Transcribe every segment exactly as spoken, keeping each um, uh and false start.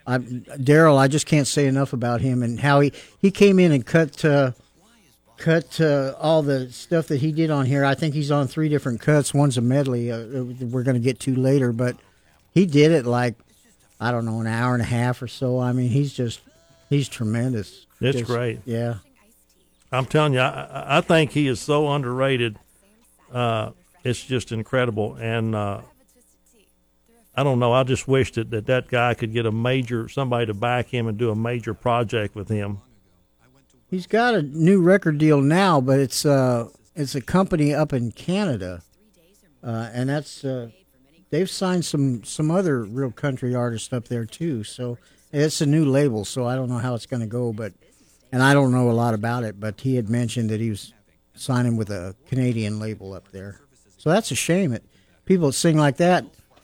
I, Daryl, I just can't say enough about him and how he, he came in and cut uh, cut uh, all the stuff that he did on here. I think he's on three different cuts. One's a medley uh, we're going to get to later, but he did it like, I don't know, an hour and a half or so. I mean, he's just, he's tremendous. It's just, great. Yeah. I'm telling you, I, I think he is so underrated. Uh, it's just incredible. And uh, I don't know, I just wish that, that that guy could get a major, somebody to back him and do a major project with him. He's got a new record deal now, but it's uh it's a company up in Canada, uh, and that's uh, they've signed some some other real country artists up there too. So it's a new label, so I don't know how it's going to go, but and I don't know a lot about it. But he had mentioned that he was signing with a Canadian label up there, so that's a shame. It people that sing like that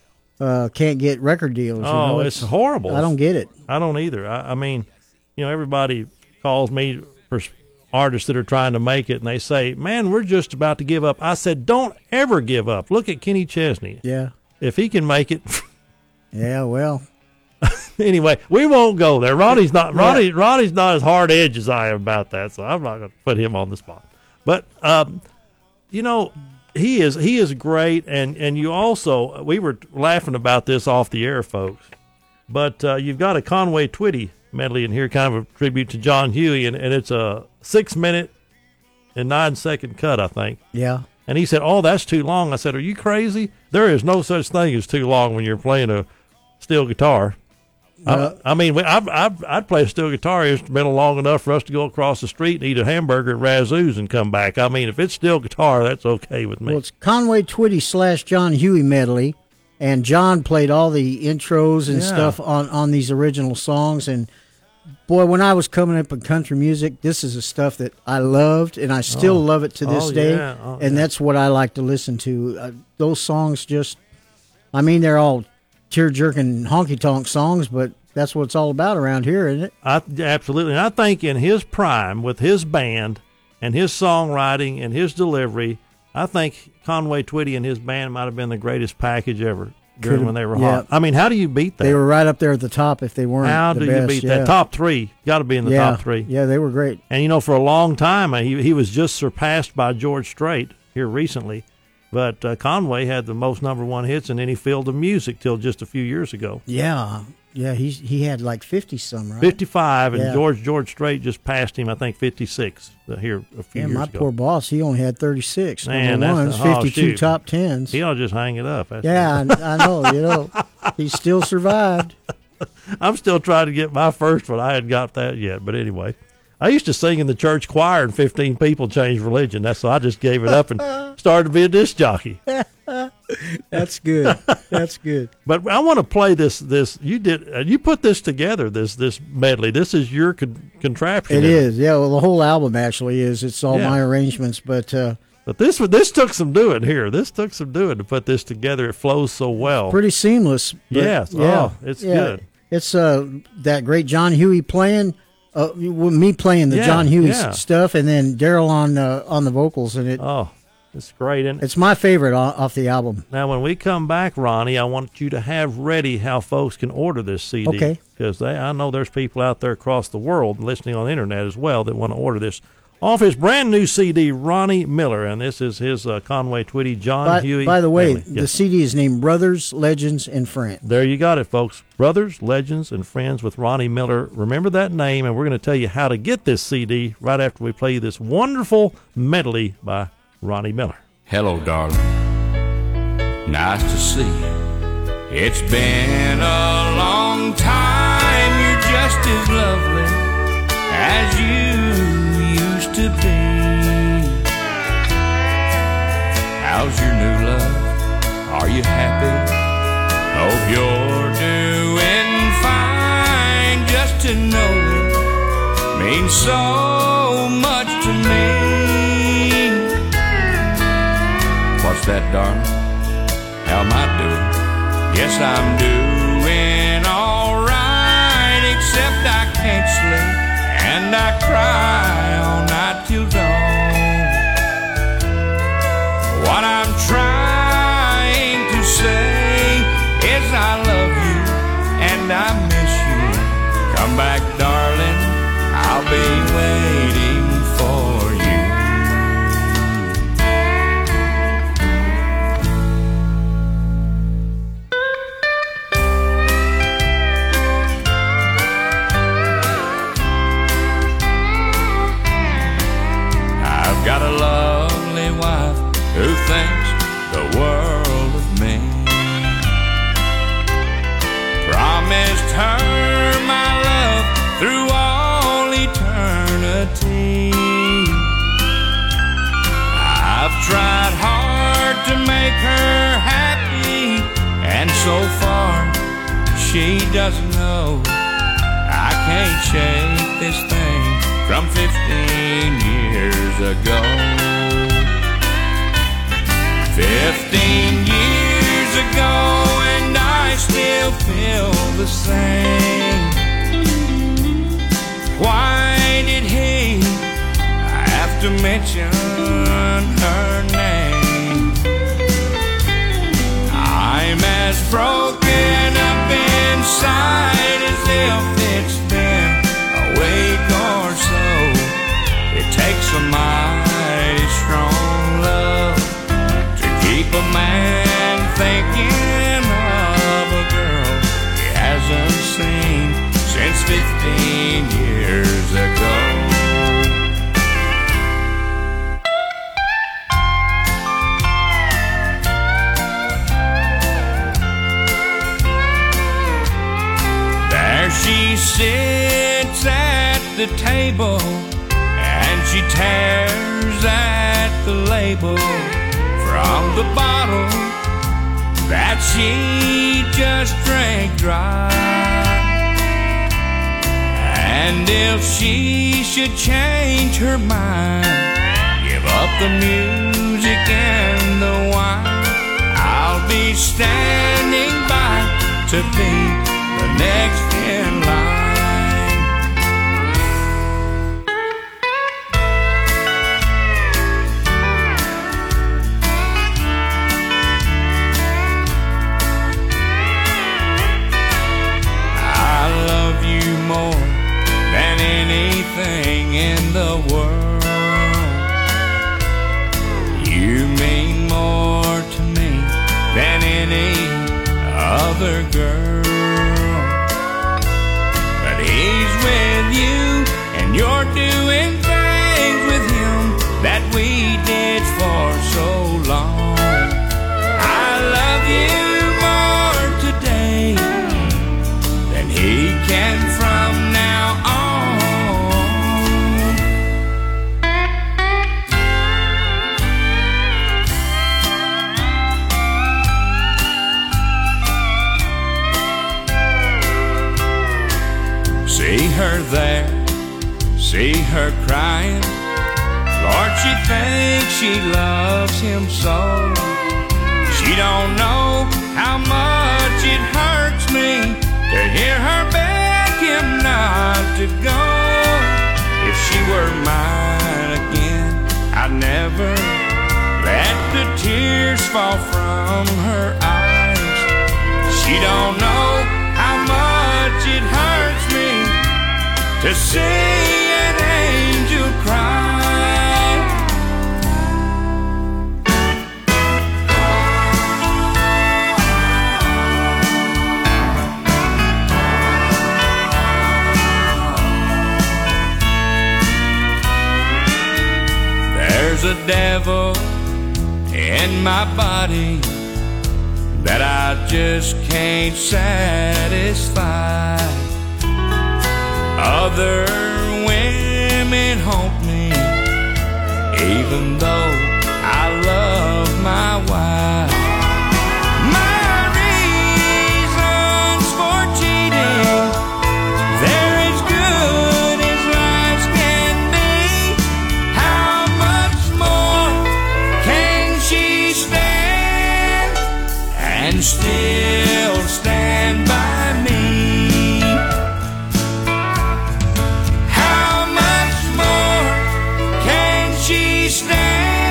uh, can't get record deals. Oh, you know? it's, it's horrible. I don't get it. I don't either. I, I mean, you know, everybody calls me for artists that are trying to make it, and they say, man, we're just about to give up. I said, don't ever give up. Look at Kenny Chesney. Yeah. If he can make it. Yeah, well. Anyway, we won't go there. Ronnie's not Ronnie. Yeah. Ronnie's not as hard edge as I am about that, so I'm not going to put him on the spot. But um, you know, he is he is great, and and you also, we were laughing about this off the air, folks. But uh, you've got a Conway Twitty medley in here, kind of a tribute to John Huey, and, and it's a six minute and nine second cut, I think. Yeah. And he said, "Oh, that's too long." I said, "Are you crazy? There is no such thing as too long when you're playing a steel guitar." Uh, I, I mean, I've, I've, I'd play a steel guitar instrumental long enough for us to go across the street and eat a hamburger at Razoo's and come back. I mean, if it's steel guitar, that's okay with me. Well, it's Conway Twitty slash John Huey medley, and John played all the intros and yeah. stuff on, on these original songs. And, boy, when I was coming up in country music, this is the stuff that I loved, and I still oh. love it to this oh, day. Yeah. Oh, and yeah. that's what I like to listen to. Uh, those songs just, I mean, they're all tear-jerking honky-tonk songs, but that's what it's all about around here, isn't it? I, absolutely. And I think in his prime, with his band and his songwriting and his delivery, I think Conway Twitty and his band might have been the greatest package ever during Could've, when they were yeah. hot. I mean, how do you beat that? They were right up there at the top if they weren't How the do best. you beat yeah. that? Top three. Got to be in the yeah. top three. Yeah, they were great. And, you know, for a long time, he, he was just surpassed by George Strait here recently. But uh, Conway had the most number one hits in any field of music till just a few years ago. Yeah. Yeah, he's, he had like fifty-some, right? fifty-five, and yeah. George George Strait just passed him, I think, fifty-six uh, here a few yeah, years my ago. poor boss, he only had thirty-six. Man, number that's ones, a, oh, fifty-two shoot. top tens. He ought to just hang it up. That's yeah, I, I know, you know. He still survived. I'm still trying to get my first one. I hadn't got that yet, but anyway. I used to sing in the church choir, and fifteen people changed religion. That's why I just gave it up and started to be a disc jockey. That's good. That's good. But I want to play this. This you did. Uh, you put this together. This this medley. This is your con- contraption. It is. Yeah. Well, the whole album actually is. It's all yeah. my arrangements, but. Uh, But this this took some doing here. This took some doing to put this together. It flows so well. Pretty seamless. But yes. Yeah. Oh, it's yeah. good. It's uh that great John Huey playing. Uh, with me playing the yeah, John Huey yeah. stuff, and then Daryl on uh, on the vocals, and it. Oh, it's great. And it's my favorite off the album. Now, when we come back, Ronnie, I want you to have ready how folks can order this C D. Okay. Because I know there's people out there across the world listening on the internet as well that want to order this off his brand new C D, Ronnie Miller, and this is his uh, Conway Twitty, John by, Huey. By the way, family. the yes. C D is named Brothers, Legends, and Friends. There you got it, folks. Brothers, Legends, and Friends with Ronnie Miller. Remember that name, and we're going to tell you how to get this C D right after we play this wonderful medley by Ronnie Miller. Hello, darling. Nice to see you. It's been a long time. You're just as lovely as you used to be. How's your new love? Are you happy? Hope you're doing fine. Just to know you means so much to me. What's that, darling? How am I doing? Yes, I'm doing all right, except I can't sleep and I cry all night till dawn. What I'm trying to say is I love you and I miss you back, darling, I'll be waiting for you. I've got a lovely wife who thinks the world of me. Promised her my love through all eternity. I've tried hard to make her happy, and so far she doesn't know I can't shake this thing from fifteen years ago. Fifteen years ago, and I still feel the same. Why did he have to mention her name? I'm as broken up inside as if it's been a week or so. It takes a mighty strong love to keep a man thinking of a girl he hasn't seen since fifteen years ago. There she sits at the table, and she tears at the label from the bottle that she just drank dry. And if she should change her mind, give up the music and the wine, I'll be standing by to be the next in line. I love you more than anything in the world. You mean more to me than any other girl. But he's with you, and you're doing things with him that we did for so long. I love you more today than he can from now on. See her there, see her crying. Lord, she thinks she loves him so. She don't know how much it hurts me to hear her beg him not to go. If she were mine again, I'd never let the tears fall from her eyes. She don't know how much it hurts me to see an angel cry. There's a devil in my body that I just can't satisfy. Other women haunt me, even though I love my wife. My reasons for cheating, they're as good as lies can be. How much more can she stand and still stand by me? How much more can she stand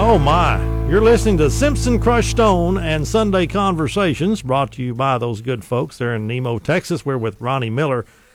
Oh, my. You're listening to Simpson Crushed Stone and Sunday Conversations, brought to you by those good folks there in Nemo, Texas. We're with Ronnie Miller